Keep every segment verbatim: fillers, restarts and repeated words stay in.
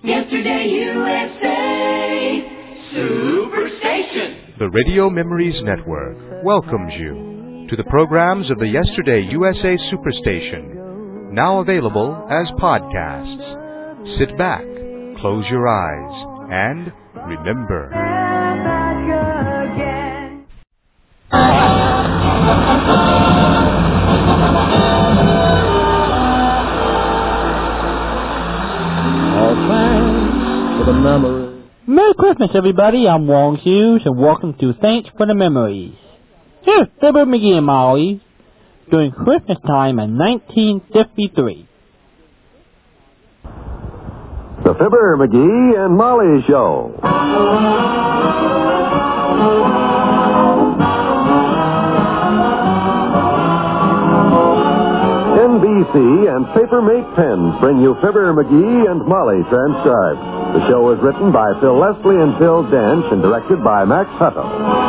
Yesterday U S A Superstation. The Radio Memories Network welcomes you to the programs of the Yesterday U S A Superstation, now available as podcasts. Sit back, close your eyes, and remember. All thanks for the memory. Merry Christmas, everybody. I'm Wong Hughes, and welcome to Thanks for the Memories. Here's Fibber, McGee, and Molly during Christmas time in nineteen fifty-three. The Fibber, McGee, and Molly Show. N B C and Papermate Pens bring you Fibber, McGee, and Molly transcribed. The show is written by Phil Leslie and Phil Dench and directed by Max Hutto.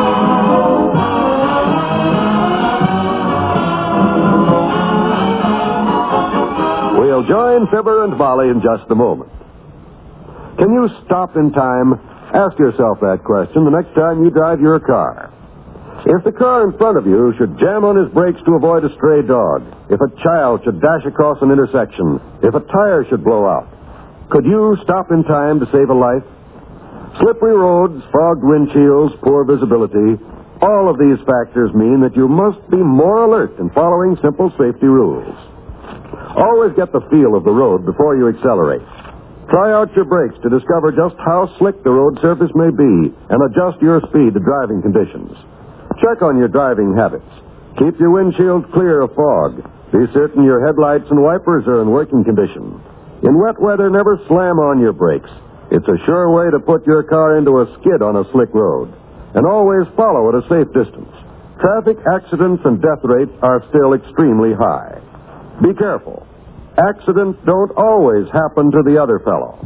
We'll join Fibber and Molly in just a moment. Can you stop in time? Ask yourself that question the next time you drive your car. If the car in front of you should jam on his brakes to avoid a stray dog, if a child should dash across an intersection, if a tire should blow out, could you stop in time to save a life? Slippery roads, fogged windshields, poor visibility, all of these factors mean that you must be more alert in following simple safety rules. Always get the feel of the road before you accelerate. Try out your brakes to discover just how slick the road surface may be and adjust your speed to driving conditions. Check on your driving habits. Keep your windshield clear of fog. Be certain your headlights and wipers are in working condition. In wet weather, never slam on your brakes. It's a sure way to put your car into a skid on a slick road. And always follow at a safe distance. Traffic accidents and death rates are still extremely high. Be careful. Accidents don't always happen to the other fellow.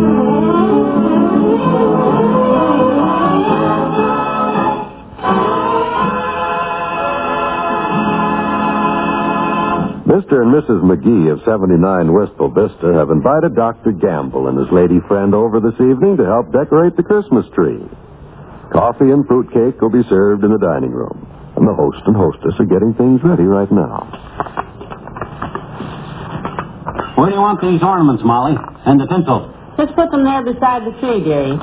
Mister and Missus McGee of seventy-nine Wistful Vista have invited Doctor Gamble and his lady friend over this evening to help decorate the Christmas tree. Coffee and fruitcake will be served in the dining room, and the host and hostess are getting things ready right now. Where do you want these ornaments, Molly? And the tinsel? Just put them there beside the tree, dearie.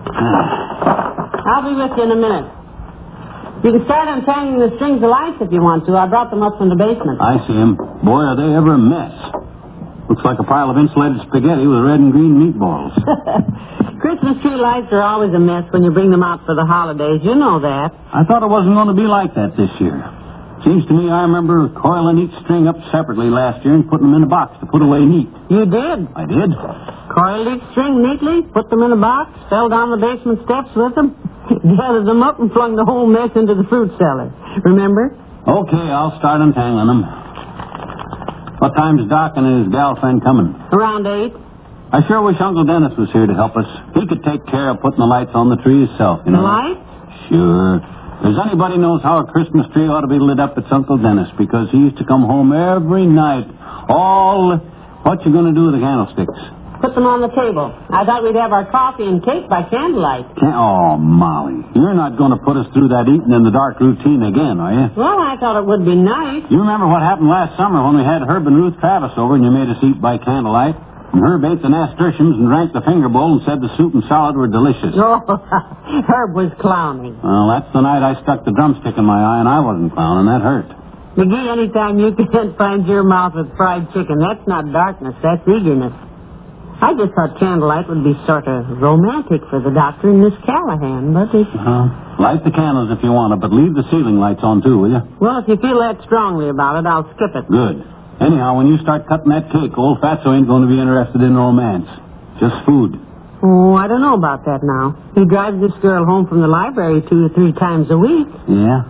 I'll be with you in a minute. You can start untangling the strings of lights if you want to. I brought them up from the basement. I see them. Boy, are they ever a mess. Looks like a pile of insulated spaghetti with red and green meatballs. Christmas tree lights are always a mess when you bring them out for the holidays. You know that. I thought it wasn't going to be like that this year. Seems to me I remember coiling each string up separately last year and putting them in a box to put away neat. You did? I did. Coiled each string neatly, put them in a box, fell down the basement steps with them, gathered them up and flung the whole mess into the fruit cellar. Remember? Okay, I'll start untangling them. What time's Doc and his gal friend coming? Around eight. I sure wish Uncle Dennis was here to help us. He could take care of putting the lights on the tree himself, you know. The lights? Sure. If there's anybody knows how a Christmas tree ought to be lit up, it's Uncle Dennis, because he used to come home every night. All... What you going to do with the candlesticks? Put them on the table. I thought we'd have our coffee and cake by candlelight. Can- oh, Molly, you're not going to put us through that eating in the dark routine again, are you? Well, I thought it would be nice. You remember what happened last summer when we had Herb and Ruth Travis over and you made us eat by candlelight? And Herb ate the nasturtiums and drank the finger bowl and said the soup and salad were delicious. Oh, Herb was clowning. Well, that's the night I stuck the drumstick in my eye and I wasn't clowning. That hurt. McGee, anytime you can't find your mouth with fried chicken, that's not darkness, that's eagerness. I just thought candlelight would be sort of romantic for the doctor and Miss Callahan, but it... Uh, light the candles if you want to, but leave the ceiling lights on, too, will you? Well, if you feel that strongly about it, I'll skip it. Good. Anyhow, when you start cutting that cake, old Fatso ain't going to be interested in romance. Just food. Oh, I don't know about that now. He drives this girl home from the library two or three times a week. Yeah?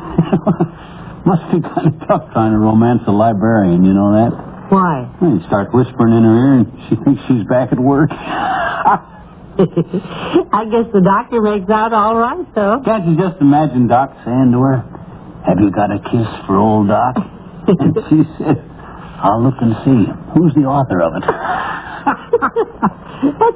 Must be kind of tough trying to romance a librarian, you know that? Why? Well, you start whispering in her ear and she thinks she's back at work. I guess the doctor makes out all right, though. Can't you just imagine Doc saying to her, "Have you got a kiss for old Doc?" And she said, "I'll look and see. Who's the author of it?" That's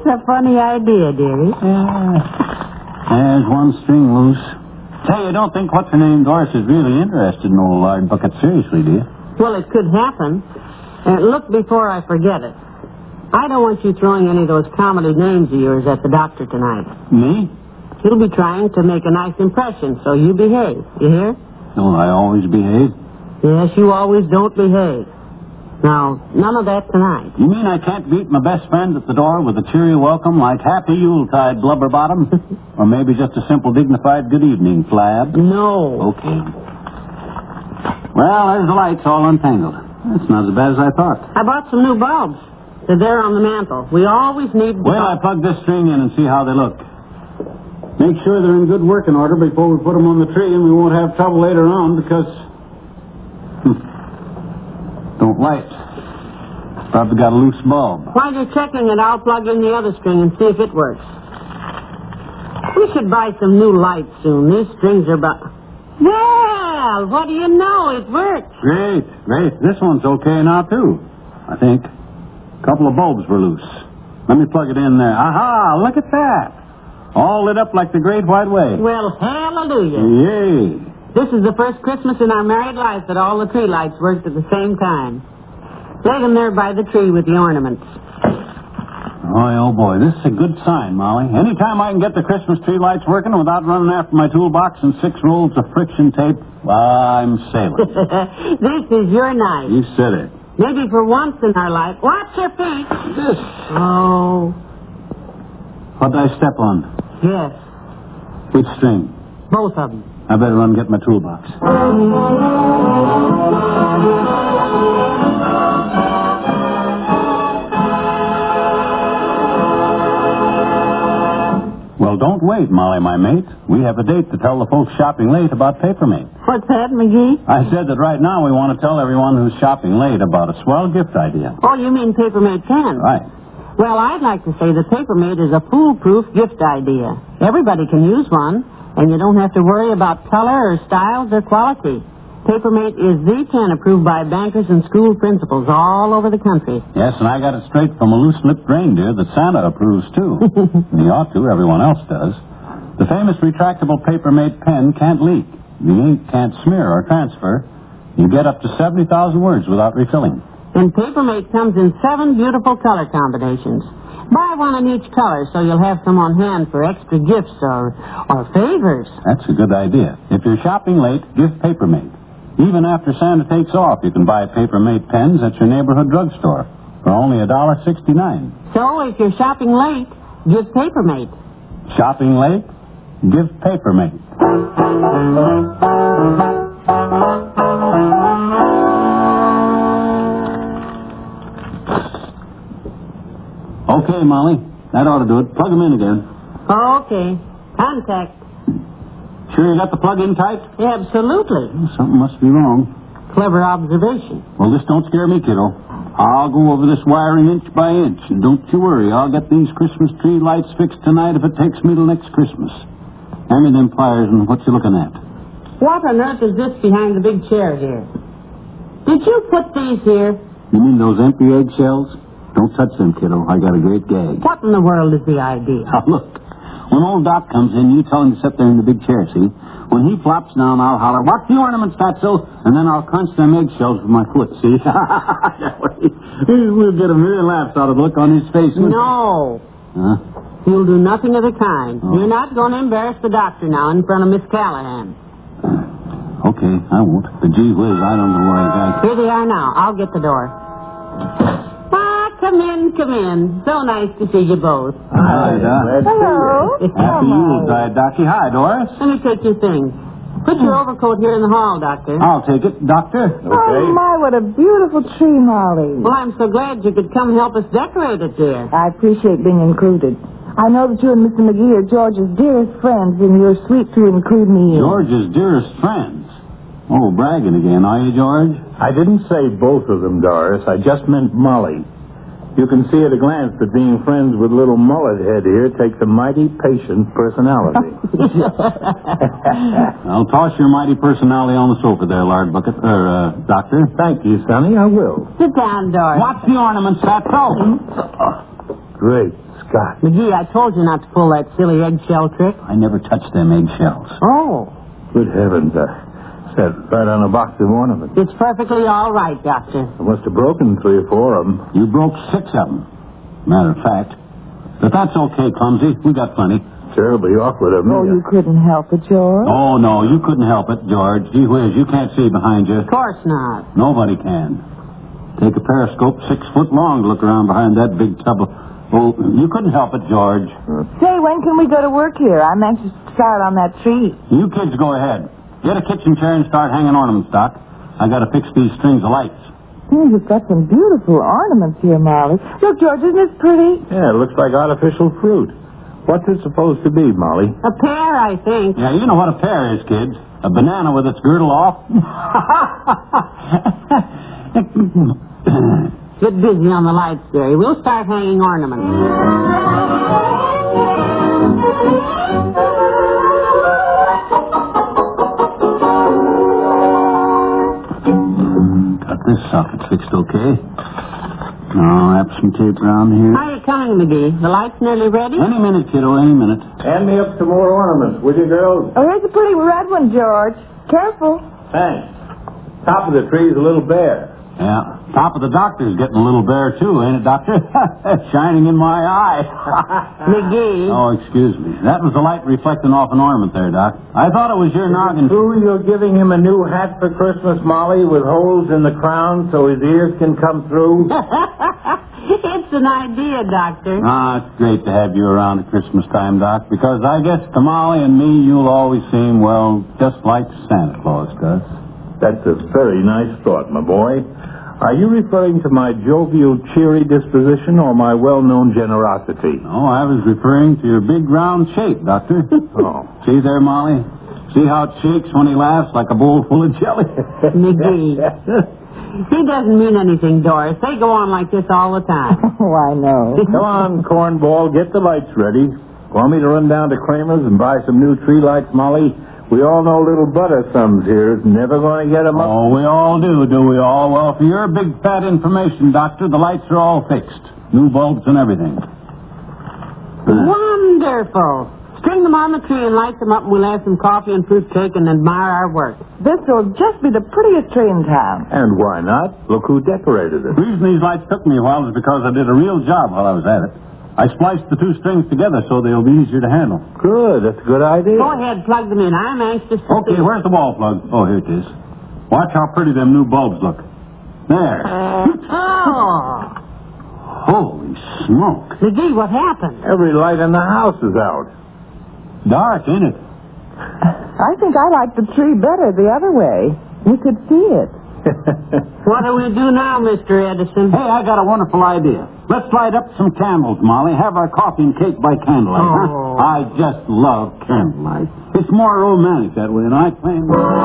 It's a funny idea, dearie. Yeah. There's one string loose. Say, you don't think what's-her-name Doris is really interested in old Lard Bucket seriously, do you? Well, it could happen. Uh, look before I forget it. I don't want you throwing any of those comedy names of yours at the doctor tonight. Me? He'll be trying to make a nice impression, so you behave. You hear? Don't I always behave? Yes, you always don't behave. Now, none of that tonight. You mean I can't greet my best friend at the door with a cheery welcome like Happy Yuletide, Blubberbottom? Or maybe just a simple dignified good evening, Flab? No. Okay. Well, there's the lights all untangled. That's not as bad as I thought. I bought some new bulbs. They're there on the mantel. We always need... Well, I plug this string in and see how they look. Make sure they're in good working order before we put them on the tree, and we won't have trouble later on because... Hmm. Don't light. Probably got a loose bulb. While you're checking it, I'll plug in the other string and see if it works. We should buy some new lights soon. These strings are about... Well, what do you know? It works. Great, great. This one's okay now, too, I think. A couple of bulbs were loose. Let me plug it in there. Aha, look at that. All lit up like the Great White Way. Well, hallelujah. Yay. This is the first Christmas in our married life that all the tree lights worked at the same time. Lay them there by the tree with the ornaments. Boy, oh boy, this is a good sign, Molly. Anytime I can get the Christmas tree lights working without running after my toolbox and six rolls of friction tape, I'm sailing. This is your night. You said it. Maybe for once in our life. Watch your feet. This. Oh. What did I step on? Yes. Which string? Both of them. I better run and get my toolbox. Well, don't wait, Molly, my mate. We have a date to tell the folks shopping late about Papermate. What's that, McGee? I said that right now we want to tell everyone who's shopping late about a swell gift idea. Oh, you mean Papermate pens? Right. Well, I'd like to say that Papermate is a foolproof gift idea. Everybody can use one, and you don't have to worry about color or styles or quality. Papermate is the pen approved by bankers and school principals all over the country. Yes, and I got it straight from a loose-lipped reindeer that Santa approves, too. He ought to. Everyone else does. The famous retractable Papermate pen can't leak. The ink can't smear or transfer. You get up to seventy thousand words without refilling. And Papermate comes in seven beautiful color combinations. Buy one in each color so you'll have some on hand for extra gifts or, or favors. That's a good idea. If you're shopping late, give Papermate. Even after Santa takes off, you can buy Papermate pens at your neighborhood drugstore for only one dollar sixty-nine. So if you're shopping late, give Papermate. Shopping late? Give Papermate. Okay, Molly. That ought to do it. Plug them in again. Okay. Contact. Sure you got the plug-in tight? Absolutely. Something must be wrong. Clever observation. Well, this don't scare me, kiddo. I'll go over this wiring inch by inch, and don't you worry. I'll get these Christmas tree lights fixed tonight if it takes me till next Christmas. Hand me them pliers, and what you looking at? What on earth is this behind the big chair here? Did you put these here? You mean those empty eggshells? Don't touch them, kiddo. I got a great gag. What in the world is the idea? Now, look. When old Doc comes in, you tell him to sit there in the big chair, see? When he flops down, I'll holler, "What's the ornaments, Fatso?" And then I'll crunch them eggshells with my foot, see? We'll get a million laughs out of the look on his face. No. Huh? You'll do nothing of the kind. Oh. You're not going to embarrass the doctor now in front of Miss Callahan. Okay, I won't. But gee whiz, I don't know where I got... Here they are now. I'll get the door. Come in, come in. So nice to see you both. Hi, Doc. Hello. Happy Yuletide, Docky. Hi, Doris. Let me take your things. Put your overcoat here in the hall, Doctor. I'll take it, Doctor. Oh, my, what a beautiful tree, Molly. Well, I'm so glad you could come help us decorate it, dear. I appreciate being included. I know that you and Mister McGee are George's dearest friends, and you're sweet to include me in. George's dearest friends? Oh, bragging again, are you, George? I didn't say both of them, Doris. I just meant Molly. You can see at a glance that being friends with little mullet head here takes a mighty patient personality. I'll toss your mighty personality on the sofa there, Lard Bucket, or, uh, Doctor. Thank you, Sonny. I will. Sit down, Doris. Watch the ornaments, Fatso. Great got? McGee, I told you not to pull that silly eggshell trick. I never touched them eggshells. Oh. Good heavens. I sat right on a box of ornaments. It's perfectly all right, Doctor. I must have broken three or four of them. You broke six of them. Matter of fact. But that's okay, Clumsy. We got plenty. Terribly awkward of me. Oh, you couldn't help it, George? Oh, no, you couldn't help it, George. Gee whiz, you can't see behind you. Of course not. Nobody can. Take a periscope six foot long to look around behind that big tub of... Oh, you couldn't help it, George. Say, when can we go to work here? I'm anxious to start on that tree. You kids go ahead. Get a kitchen chair and start hanging ornaments, Doc. I gotta fix these strings of lights. Oh, you've got some beautiful ornaments here, Molly. Look, George, isn't this pretty? Yeah, it looks like artificial fruit. What's it supposed to be, Molly? A pear, I think. Yeah, you know what a pear is, kids. A banana with its girdle off. Get busy on the lights, Gary. We'll start hanging ornaments. Got this socket fixed okay. Now, wrap some tape around here. How are you coming, McGee? The light's nearly ready? Any minute, kiddo, any minute. Hand me up some more ornaments, will you, girls? Oh, here's a pretty red one, George. Careful. Thanks. Top of the tree's a little bare. Yeah. Top of the doctor's getting a little bare, too, ain't it, Doctor? Shining in my eye. McGee. Oh, excuse me. That was the light reflecting off an ornament there, Doc. I thought it was your noggin. True, you're giving him a new hat for Christmas, Molly, with holes in the crown so his ears can come through? It's an idea, Doctor. Ah, it's great to have you around at Christmas time, Doc, because I guess to Molly and me, you'll always seem, well, just like Santa Claus does. That's a very nice thought, my boy. Are you referring to my jovial, cheery disposition or my well-known generosity? Oh, I was referring to your big round shape, Doctor. Oh. See there, Molly? See how it shakes when he laughs like a bowl full of jelly? McGee. He doesn't mean anything, Doris. They go on like this all the time. Oh, I know. Come on, cornball, get the lights ready. Want me to run down to Kramer's and buy some new tree lights, Molly? We all know little Buttersums here is never going to get them up. Oh, we all do, do we all? Well, for your big fat information, Doctor, the lights are all fixed. New bulbs and everything. Wonderful. String them on the tree and light them up, and we'll have some coffee and fruit cake and admire our work. This will just be the prettiest tree in town. And why not? Look who decorated it. The reason these lights took me a while is because I did a real job while I was at it. I spliced the two strings together so they'll be easier to handle. Good, that's a good idea. Go ahead, plug them in. I'm anxious to Okay, see. where's the wall plug? Oh, here it is. Watch how pretty them new bulbs look. There. Oh. Holy smoke. McGee, what happened? Every light in the house is out. Dark, ain't it? I think I like the tree better the other way. You could see it. What do we do now, Mister Edison? Hey, I got a wonderful idea. Let's light up some candles, Molly. Have our coffee and cake by candlelight, Oh. huh? I just love candlelight. It's more romantic that way, and I claim...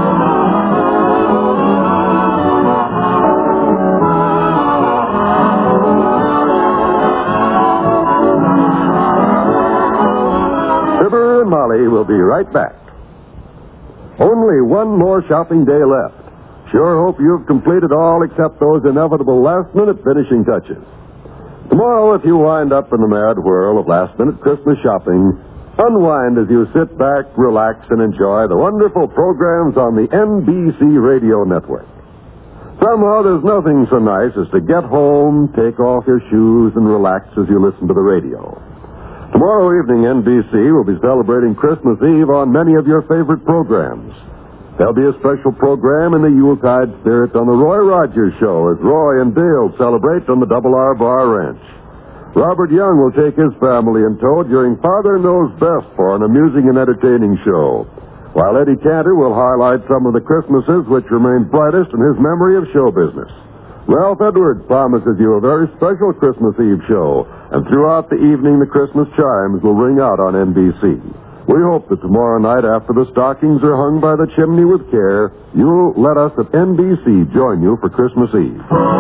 Fibber and Molly will be right back. Only one more shopping day left. Sure hope you've completed all except those inevitable last-minute finishing touches. Tomorrow, if you wind up in the mad whirl of last-minute Christmas shopping, unwind as you sit back, relax, and enjoy the wonderful programs on the N B C radio network. Somehow, there's nothing so nice as to get home, take off your shoes, and relax as you listen to the radio. Tomorrow evening, N B C will be celebrating Christmas Eve on many of your favorite programs. There'll be a special program in the Yuletide spirit on the Roy Rogers Show as Roy and Dale celebrate on the Double R Bar Ranch. Robert Young will take his family in tow during Father Knows Best for an amusing and entertaining show, while Eddie Cantor will highlight some of the Christmases which remain brightest in his memory of show business. Ralph Edwards promises you a very special Christmas Eve show, and throughout the evening the Christmas chimes will ring out on N B C. We hope that tomorrow night, after the stockings are hung by the chimney with care, you'll let us at N B C join you for Christmas Eve.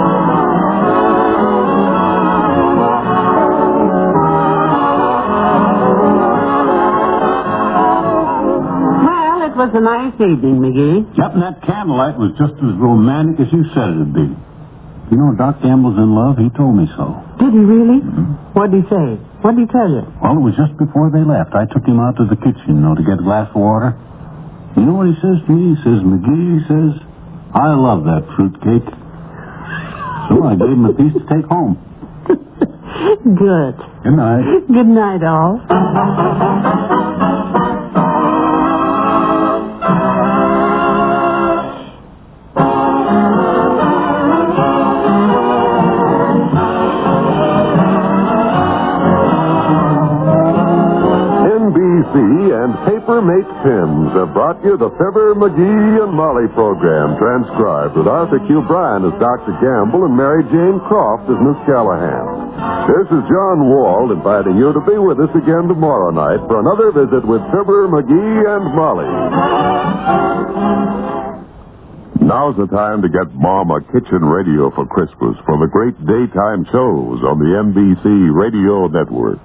Well, it was a nice evening, McGee. Yep, and that candlelight was just as romantic as you said it'd be. You know, Doc Gamble's in love. He told me so. Did he really? Mm-hmm. What'd he say? What did he tell you? Well, it was just before they left. I took him out to the kitchen, you know, to get a glass of water. You know what he says to me? He says, McGee, he says, I love that fruitcake. So I gave him a piece to take home. Good. Good night. Good night, all. N B C and Paper-Mate Pins have brought you the Fibber, McGee, and Molly program, transcribed with Arthur Q. Bryan as Doctor Gamble and Mary Jane Croft as Miss Callahan. This is John Wald inviting you to be with us again tomorrow night for another visit with Fibber, McGee, and Molly. Now's the time to get Mom a kitchen radio for Christmas for the great daytime shows on the N B C Radio Network.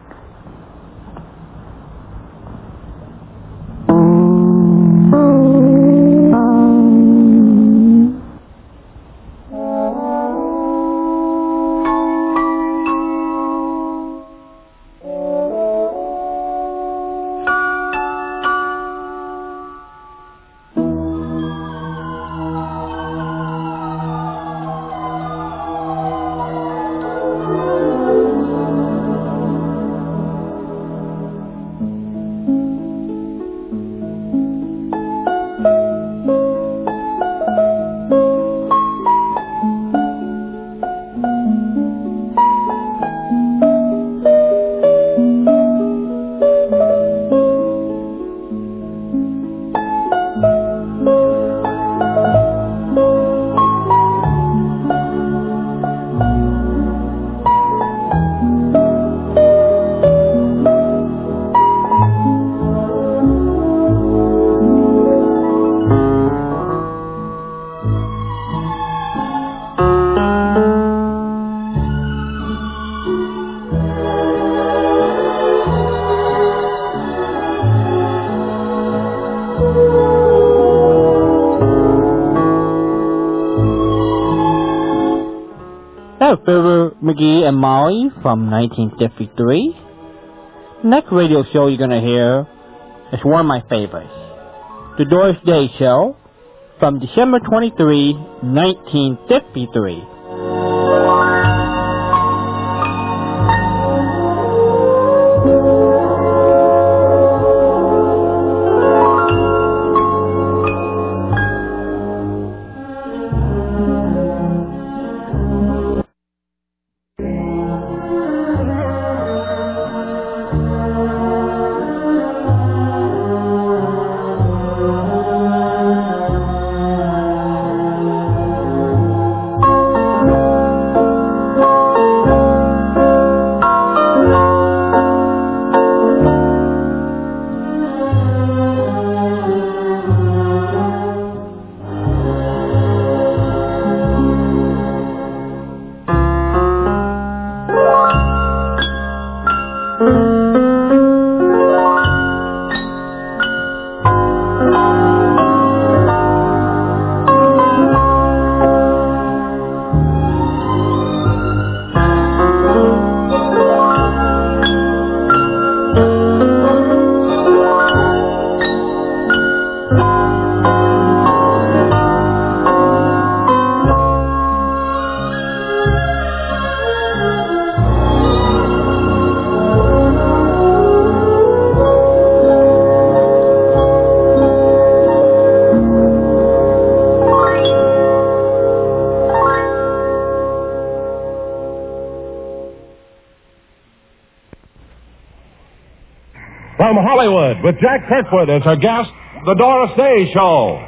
Fibber, McGee, and Molly from nineteen fifty-three. Next radio show you're going to hear is one of my favorites. The Doris Day Show from December twenty-third, nineteen fifty-three. From Hollywood, with Jack Kirkwood as her guest, The Doris Day Show.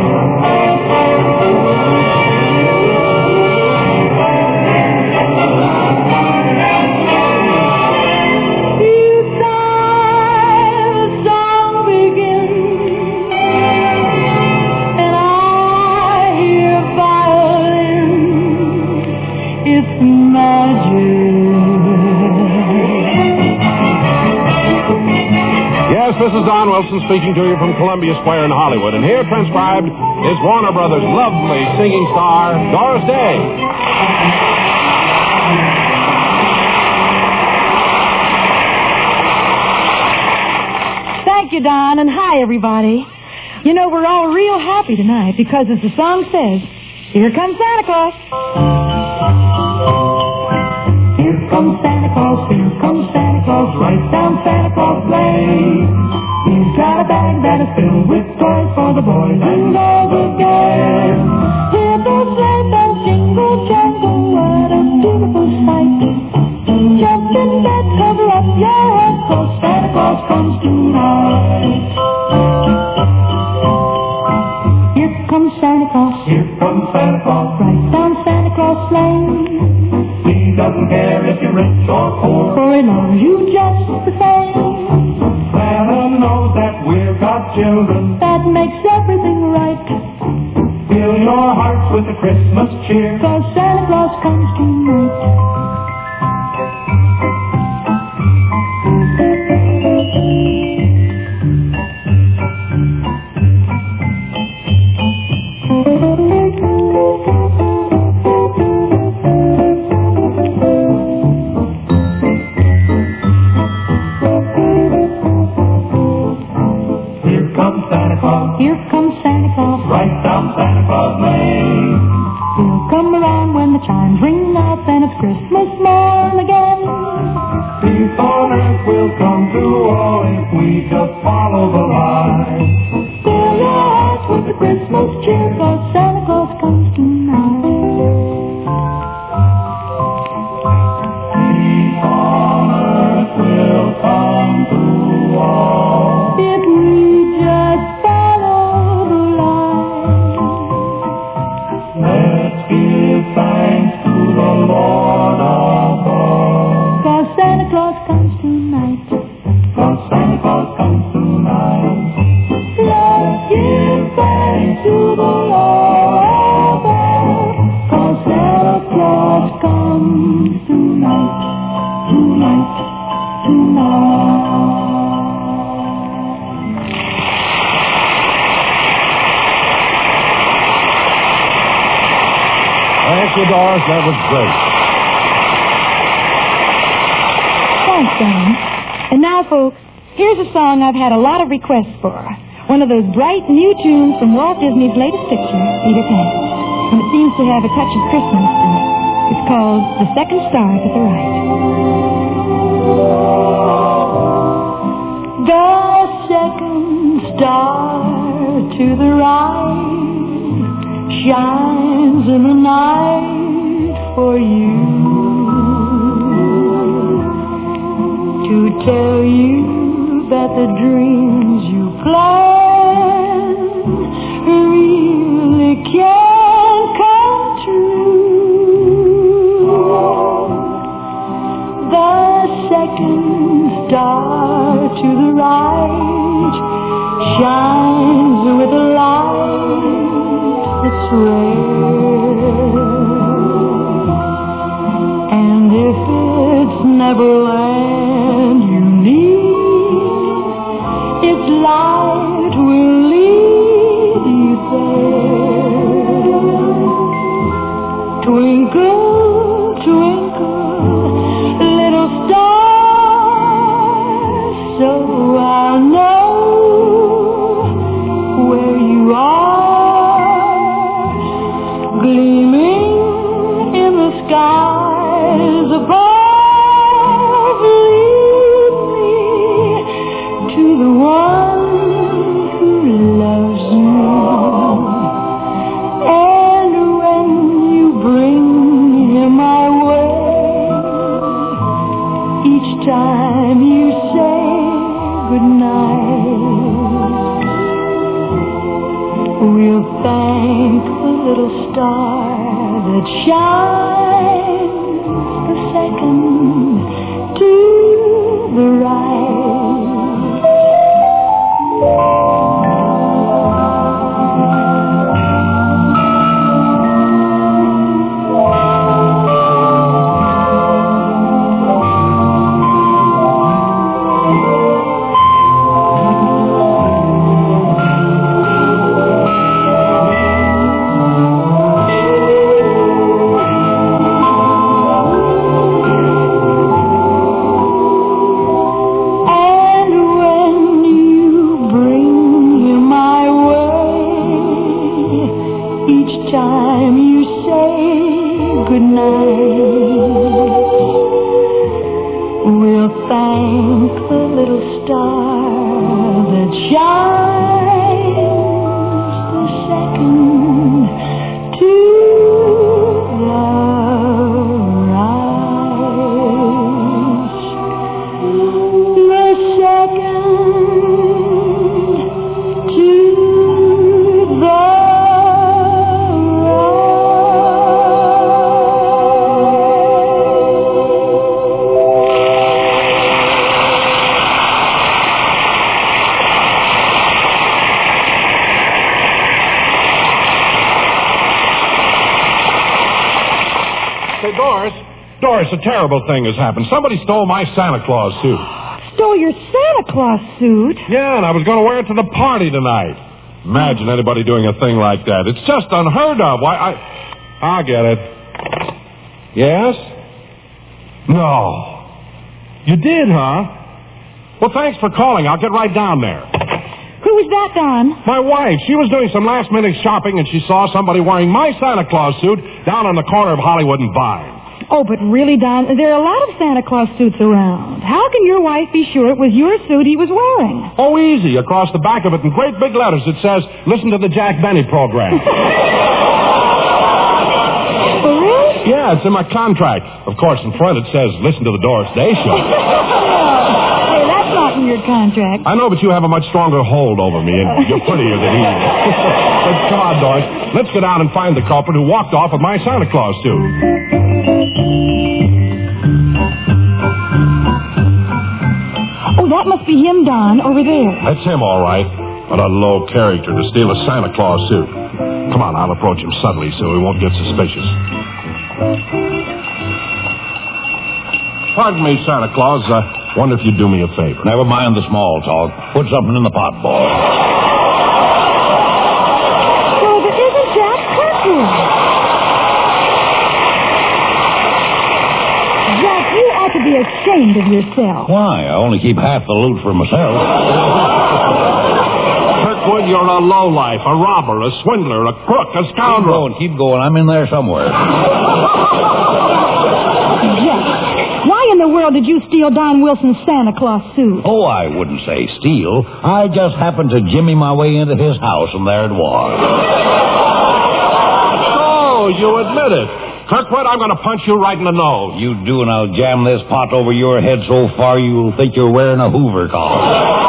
This is Don Wilson speaking to you from Columbia Square in Hollywood. And here transcribed is Warner Brothers' lovely singing star, Doris Day. you, Don, and hi, everybody. You know, we're all real happy tonight because, as the song says, here comes Santa Claus. Here comes Santa Claus, here comes Santa Claus, right down Santa Claus Lane. He's got a bag that is filled with toys for the boys and girls again. Hear those sleigh bells jingle, jangle, what a beautiful sight. Jump in bed, cover up your head, 'cause Santa Claus comes tonight. Here comes Santa Claus, here comes Santa Claus, right down Santa Claus Lane. He doesn't care if you're rich or poor, for he loves you just the same. Santa knows that we've got children, that makes everything right. Fill your hearts with the Christmas cheer, 'cause Santa Claus comes tonight. Here comes Santa Claus, right down Santa Claus Lane. He'll come around when the chimes ring out, then it's Christmas morn again. Peace on earth will come to all if we just follow the line. Fill your hearts with the Christmas cheer, 'cause Santa Claus comes tonight. Peace on earth will come to all if we just thanks to the Lord above, 'cause Santa Claus comes tonight. 'Cause Santa Claus comes tonight. Let's give thanks to the Lord above, 'cause Santa Claus comes tonight, tonight, tonight. Thank you, Doris. That was great. Thanks, Don. And now, folks, here's a song I've had a lot of requests for. One of those bright new tunes from Walt Disney's latest picture, Peter Pan. And it seems to have a touch of Christmas in it. It's called The Second Star to the Right. The second star to the right shines in the night for you, to tell you that the dreams you plan really can come true. The second star to the right shines with a light that's rare, and if it's Neverland you need, its light will lead you there. Twinkle, twinkle, little star, so I'll know where you are, gleaming in the skies above. Lead me to the one who loves you, and when you bring him my way, each time you say goodnight, we'll thank the little star that shines the second to the right. thank the little star that shines the second to the rise. The second to the Doris, Doris, a terrible thing has happened. Somebody stole my Santa Claus suit. Stole your Santa Claus suit? Yeah, and I was going to wear it to the party tonight. Imagine anybody doing a thing like that. It's just unheard of. Why, I... I get it. Yes? No. You did, huh? Well, thanks for calling. I'll get right down there. Who was that, Don? My wife. She was doing some last-minute shopping, and she saw somebody wearing my Santa Claus suit down on the corner of Hollywood and Vine. Oh, but really, Don, there are a lot of Santa Claus suits around. How can your wife be sure it was your suit he was wearing? Oh, easy. Across the back of it in great big letters it says, listen to the Jack Benny program. For real? Yeah, it's in my contract. Of course, in front it says, listen to the Doris Day Show. Hey, that's not in your contract. I know, but you have a much stronger hold over me, and you're prettier than he is. But come on, Doris. Let's go down and find the culprit who walked off with my Santa Claus suit. Oh, that must be him, Don, over there. That's him, all right. What a low character to steal a Santa Claus suit. Come on, I'll approach him subtly so he won't get suspicious. Pardon me, Santa Claus. I uh, wonder if you'd do me a favor. Never mind the small talk. Put something in the pot, boy. Well, there isn't Jack Kirkwood. Jack, you ought to be ashamed of yourself. Why? I only keep half the loot for myself. Kirkwood, you're a lowlife, a robber, a swindler, a crook, a scoundrel. Keep going, keep going. I'm in there somewhere. Jack, why in the world did you steal Don Wilson's Santa Claus suit? Oh, I wouldn't say steal. I just happened to jimmy my way into his house, and there it was. Oh, you admit it. Kirkwood, I'm going to punch you right in the nose. You do, and I'll jam this pot over your head so far you'll think you're wearing a Hoover collar.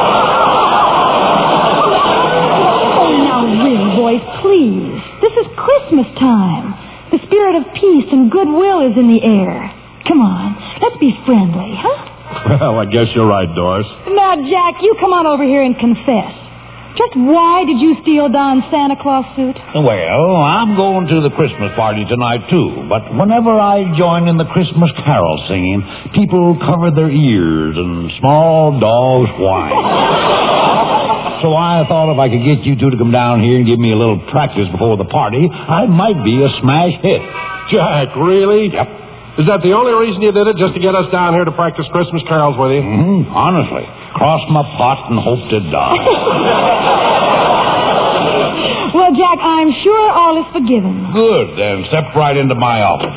Oh, now, really, boys, please. This is Christmas time. The spirit of peace and goodwill is in the air. Come on, let's be friendly, huh? Well, I guess you're right, Doris. Now, Jack, you come on over here and confess. Just why did you steal Don's Santa Claus suit? Well, I'm going to the Christmas party tonight, too. But whenever I join in the Christmas carol singing, people cover their ears and small dogs whine. So I thought if I could get you two to come down here and give me a little practice before the party, I might be a smash hit. Jack, really? Yep. Is that the only reason you did it, just to get us down here to practice Christmas carols with you? Mm-hmm. Honestly. Cross my pot and hope to die. Well, Jack, I'm sure all is forgiven. Good. Then step right into my office.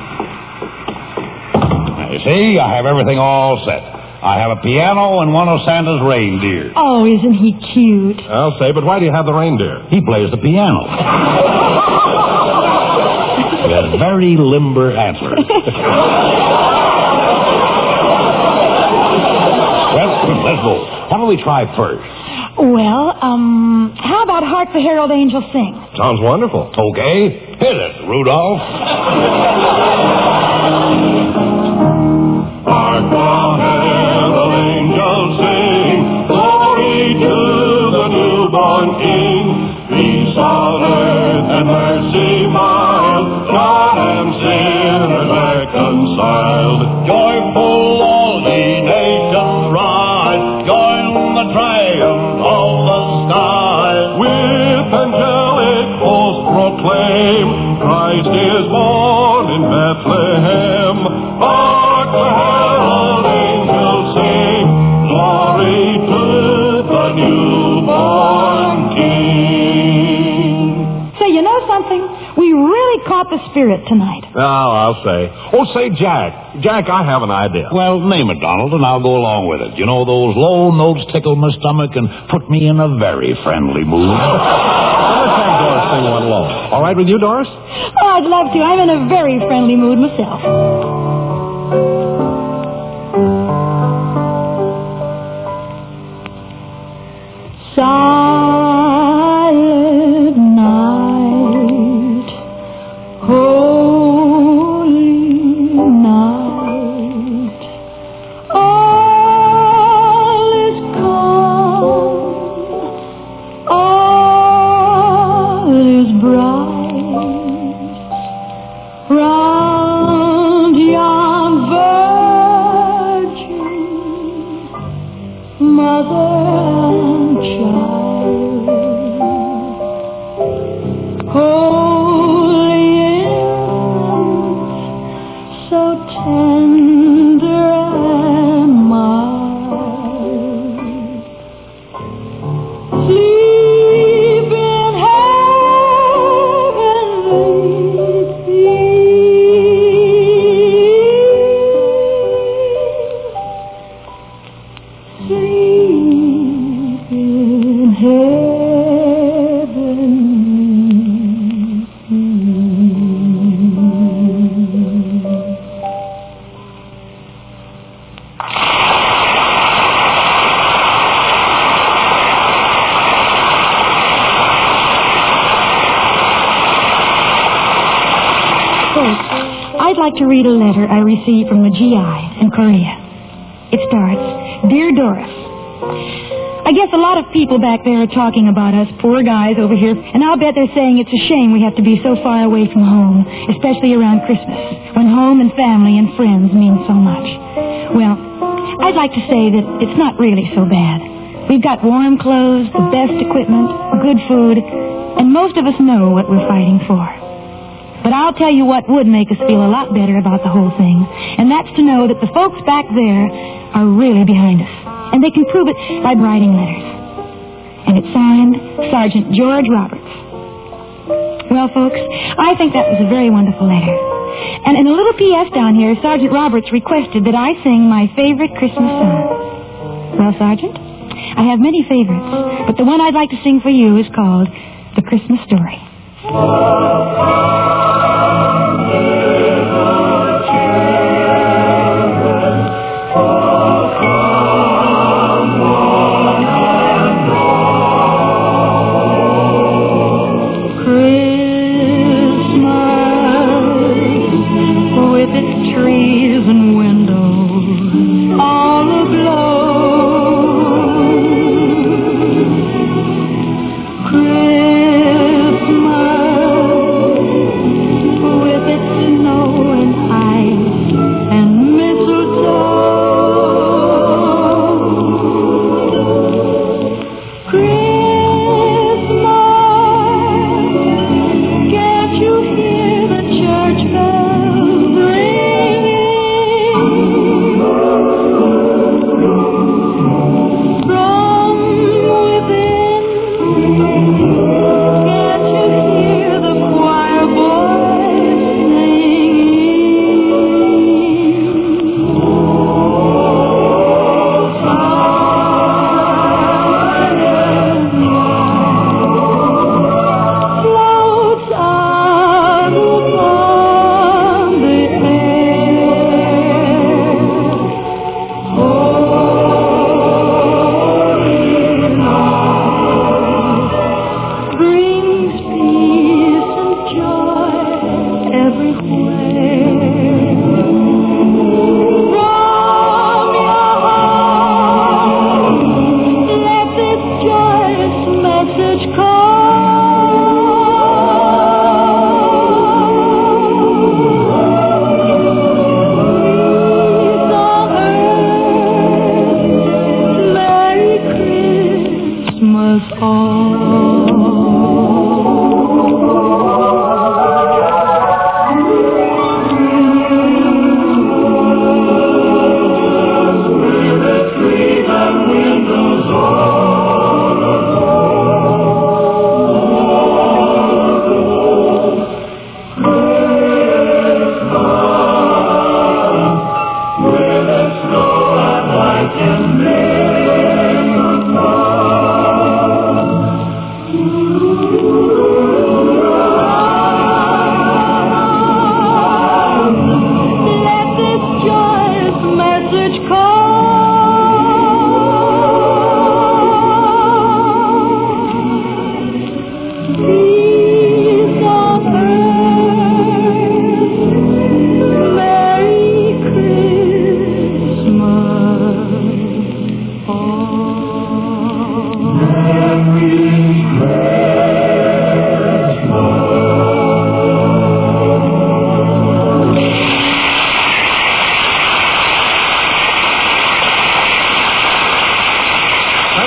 Now, you see, I have everything all set. I have a piano and one of Santa's reindeers. Oh, isn't he cute? I'll say, but why do you have the reindeer? He plays the piano. He has very limber antlers. Well, let's go. What do we try first? Well, um, how about Hark the Herald Angels Sing? Sounds wonderful. Okay. Hit it, Rudolph. Hark the herald angels sing, glory to the newborn King. Peace on earth and mercy mild, God and sinners reconciled. Joyful all ye nations rise, join the triumph of the skies. With angelic hosts proclaim, Christ is born in Bethlehem. Hark the herald angels sing, glory to the newborn King. Say, you know something? We really caught the spirit tonight. Oh, I'll say. Oh, say, Jack. Jack, I have an idea. Well, name it, Donald, and I'll go along with it. You know, those low notes tickle my stomach and put me in a very friendly mood. Let's have Doris sing one low. All right with you, Doris? Oh, I'd love to. I'm in a very friendly mood myself. Silent night, holy night, all is calm, all is bright, round yon virgin, mother and child, holy infant, so tender and mild, sleep in heavenly peace, sleep in heavenly peace. Folks, I'd like to read a letter I received from a G I in Korea. It starts, Dear Doris, I guess a lot of people back there are talking about us poor guys over here, and I'll bet they're saying it's a shame we have to be so far away from home, especially around Christmas, when home and family and friends mean so much. Well, I'd like to say that it's not really so bad. We've got warm clothes, the best equipment, good food, and most of us know what we're fighting for. But I'll tell you what would make us feel a lot better about the whole thing, and that's to know that the folks back there are really behind us. And they can prove it by writing letters. And it's signed Sergeant George Roberts. Well, folks, I think that was a very wonderful letter. And in a little P S down here, Sergeant Roberts requested that I sing my favorite Christmas song. Well, Sergeant, I have many favorites, but the one I'd like to sing for you is called The Christmas Story. Christmas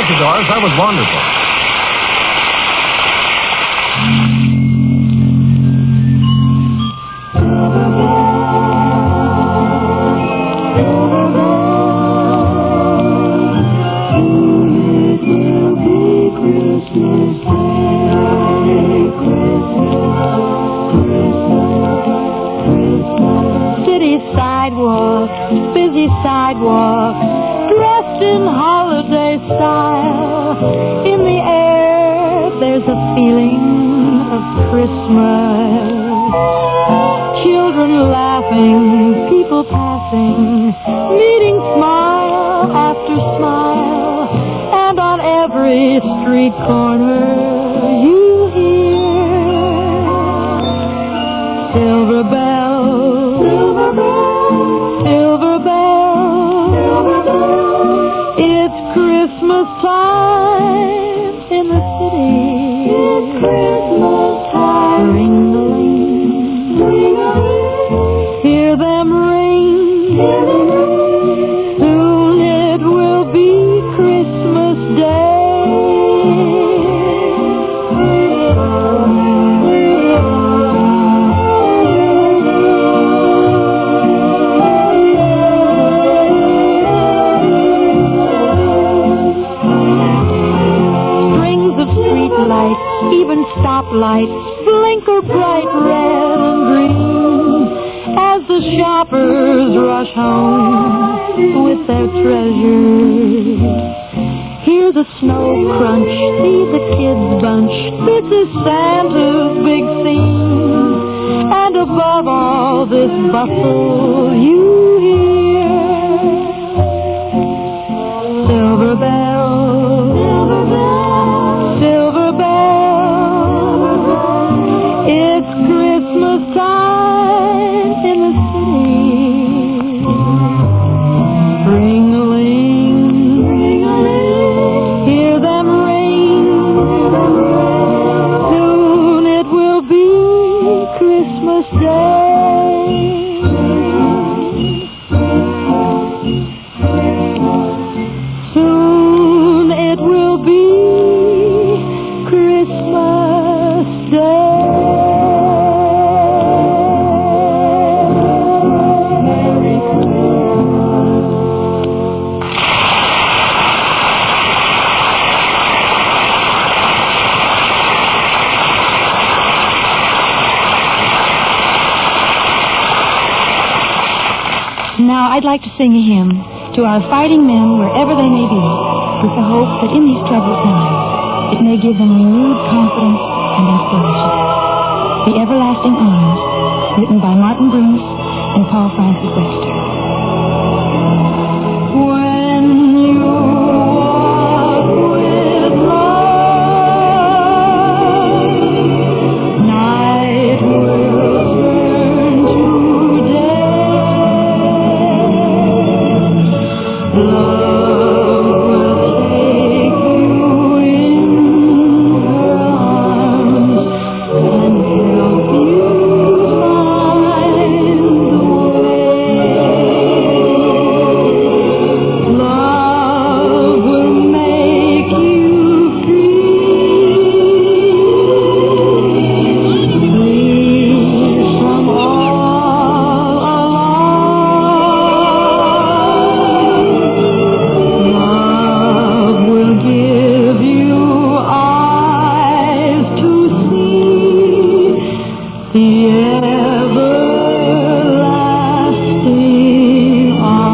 Thank you, Doris. That was wonderful. City sidewalks, busy sidewalks, dressed in holiday style. In the air, there's a feeling of Christmas. Children laughing, people passing, meeting smile after smile. And on every street corner, you hear silver bells, silver bells, silver bells, silver bells. It's Christmas time in the city. It's Christmas time. Ring-a-ling, ring-a-ling. Hear them ring. Hear them ring. Soon it will be Christmas Day. Even stoplights blinker bright red and green as the shoppers rush home with their treasures. Hear the snow crunch, see the kids bunch. This is Santa's big scene. And above all this bustle, you hear silver bells, silver bells, silver bells. It's Christmas time in the city. Ring-a-ling, ring-a-ling. Hear them ring. Soon it will be Christmas Day. Soon it will be Christmas Day. Merry Now I'd like to sing a hymn to our fighting men wherever they may be, with the hope that in these troubled times it may give them renewed confidence and inspiration. The Everlasting Arms, written by Martin Bruce and Paul Francis Webster. When you walk with love, night will turn to day. Love will take you in her arms and help you find the way. Love will make you free, free from all alarm. Love will give you eyes to see the everlasting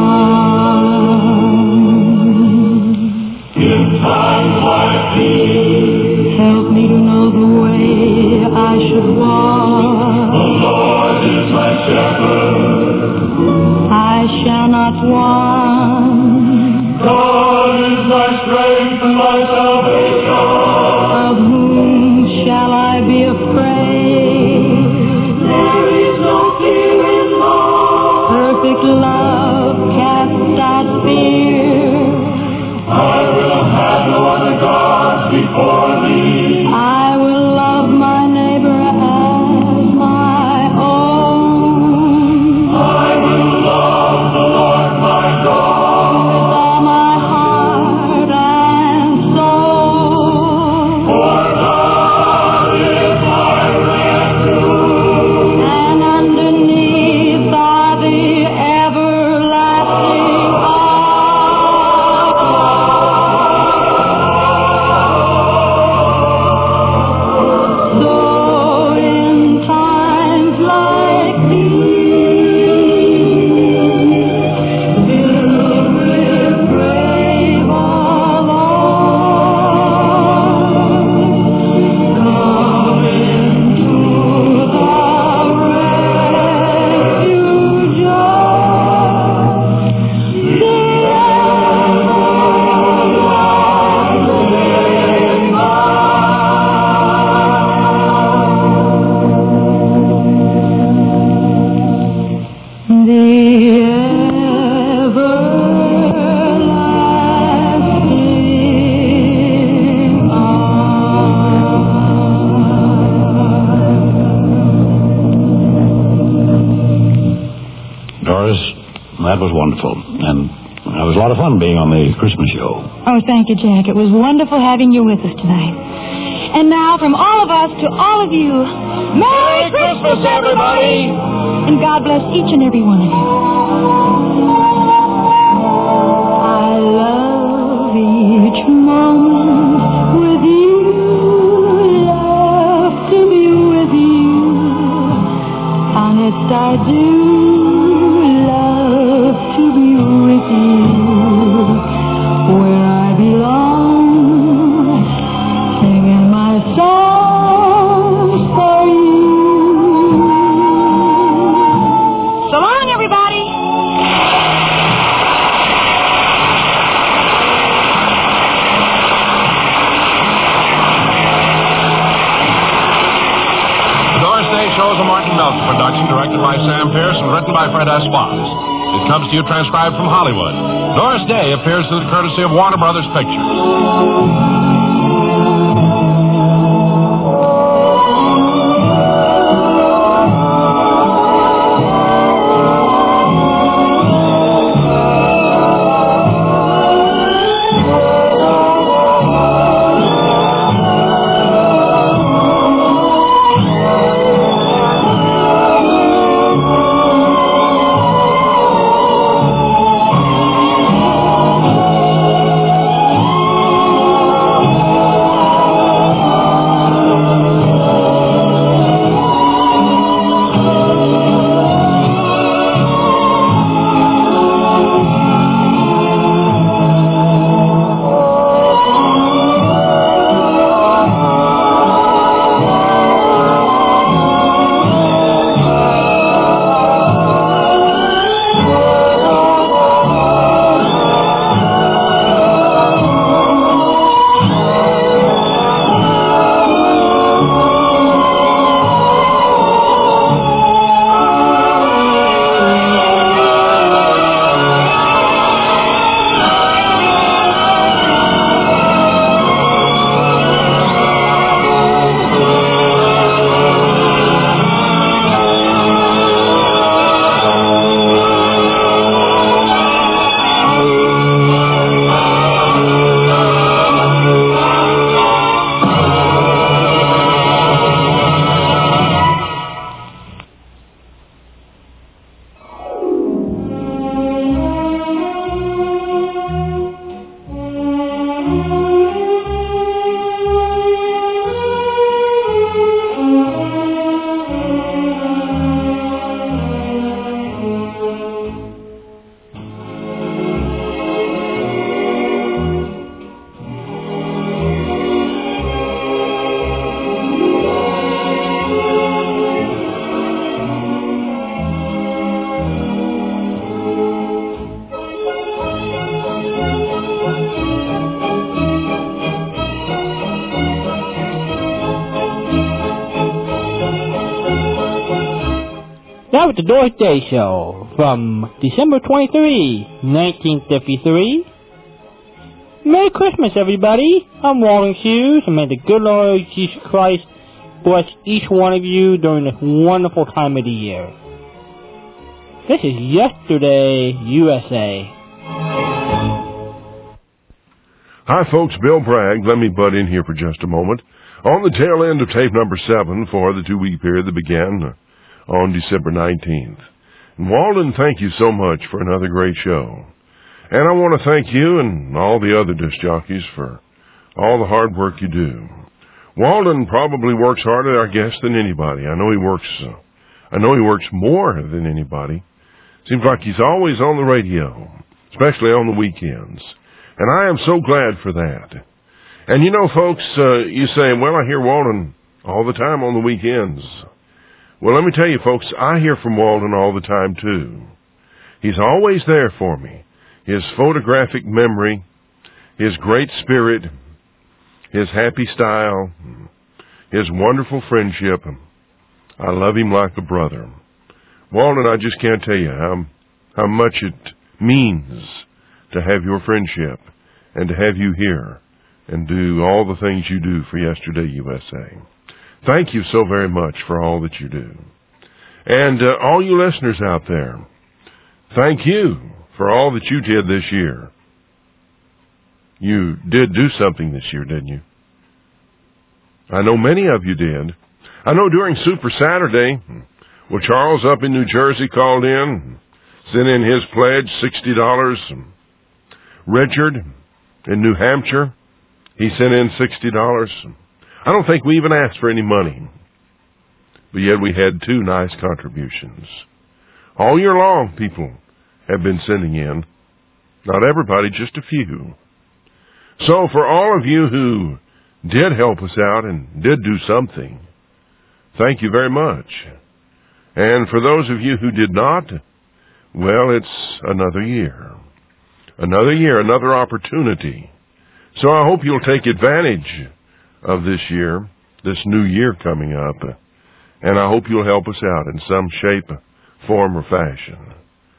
arms. In times like these, help me to know the way I should walk. The Lord is my shepherd, I shall not want. God is my strength and my salvation. Of whom shall I be afraid? There is no fear in love. Perfect love casts out fear. I will have no other gods before thee. I will love my neighbor as my own. I will love the Lord my God. was wonderful. And it was a lot of fun being on the Christmas show. Oh, thank you, Jack. It was wonderful having you with us tonight. And now, from all of us to all of you, Merry Christmas, everybody! And God bless each and every one of you. I love each moment with you. Love to be with you. Honest, I do love to be with you. Where I belong, singing my songs for you. So long, everybody. The Doris Day Show is a Martin Melton production, directed by Sam Pierce and written by Fred S. Fox. It comes to you transcribed from Hollywood. Doris Day appears through the courtesy of Warner Brothers Pictures. That was the Doris Day Show from December twenty-third, nineteen fifty-three. Merry Christmas, everybody. I'm Walden Hughes, and may the good Lord Jesus Christ bless each one of you during this wonderful time of the year. This is Yesterday, U S A. Hi, folks. Bill Bragg. Let me butt in here for just a moment. On the tail end of tape number seven for the two-week period that began on December nineteenth. And Walden, thank you so much for another great show. And I want to thank you and all the other disc jockeys for all the hard work you do. Walden probably works harder, I guess, than anybody. I know he works. Uh, I know he works more than anybody. Seems like he's always on the radio, especially on the weekends. And I am so glad for that. And you know, folks, uh, you say, well, I hear Walden all the time on the weekends. Well, let me tell you, folks, I hear from Walden all the time, too. He's always there for me. His photographic memory, his great spirit, his happy style, his wonderful friendship. I love him like a brother. Walden, I just can't tell you how, how much it means to have your friendship and to have you here and do all the things you do for Yesterday, U S A. Thank you so very much for all that you do. And uh, all you listeners out there, thank you for all that you did this year. You did do something this year, didn't you? I know many of you did. I know during Super Saturday, well, Charles up in New Jersey called in, sent in his pledge, sixty dollars. Richard in New Hampshire, he sent in sixty dollars. I don't think we even asked for any money, but yet we had two nice contributions. All year long, people have been sending in. Not everybody, just a few. So for all of you who did help us out and did do something, thank you very much. And for those of you who did not, well, it's another year. Another year, another opportunity. So I hope you'll take advantage of this year, this new year coming up, and I hope you'll help us out in some shape, form, or fashion.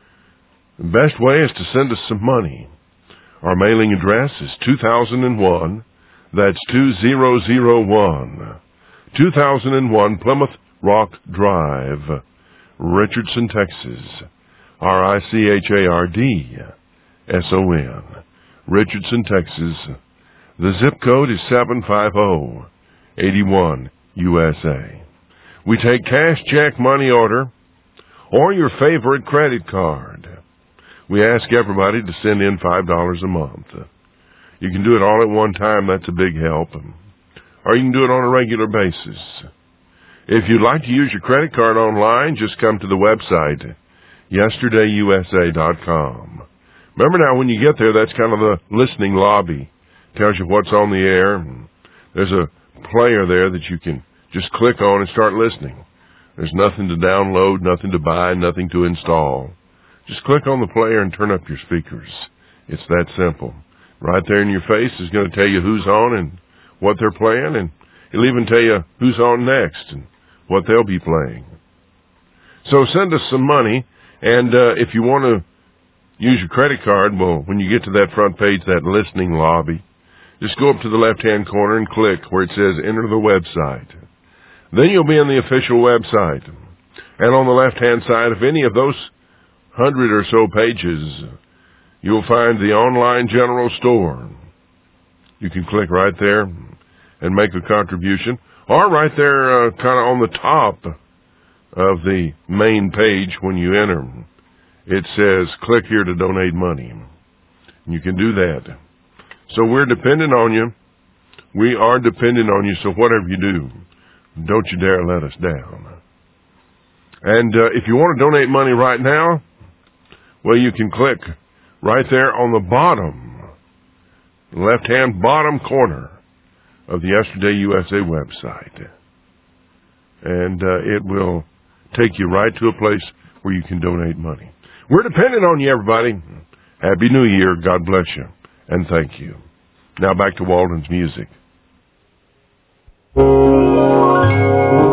The best way is to send us some money. Our mailing address is two thousand one, that's two thousand one, two thousand one Plymouth Rock Drive, Richardson, Texas, R I C H A R D S O N, Richardson, Texas. The zip code is seven five zero eight one, U S A. We take cash, check, money order, or your favorite credit card. We ask everybody to send in five dollars a month. You can do it all at one time. That's a big help. Or you can do it on a regular basis. If you'd like to use your credit card online, just come to the website, yesterday U S A dot com. Remember now, when you get there, that's kind of the listening lobby. Tells you what's on the air. There's a player there that you can just click on and start listening. There's nothing to download, nothing to buy, nothing to install. Just click on the player and turn up your speakers. It's that simple. Right there in your face is going to tell you who's on and what they're playing, and it'll even tell you who's on next and what they'll be playing. So send us some money, and uh, if you want to use your credit card, well, when you get to that front page, that listening lobby, just go up to the left-hand corner and click where it says enter the website. Then you'll be in the official website. And on the left-hand side of any of those hundred or so pages, you'll find the online general store. You can click right there and make a contribution. Or right there, uh, kind of on the top of the main page when you enter, it says click here to donate money. You can do that. So we're dependent on you. We are dependent on you, so whatever you do, don't you dare let us down. And uh, if you want to donate money right now, well, you can click right there on the bottom, left-hand bottom corner of the Yesterday U S A website. And uh, it will take you right to a place where you can donate money. We're dependent on you, everybody. Happy New Year. God bless you. And thank you. Now back to Walden's music.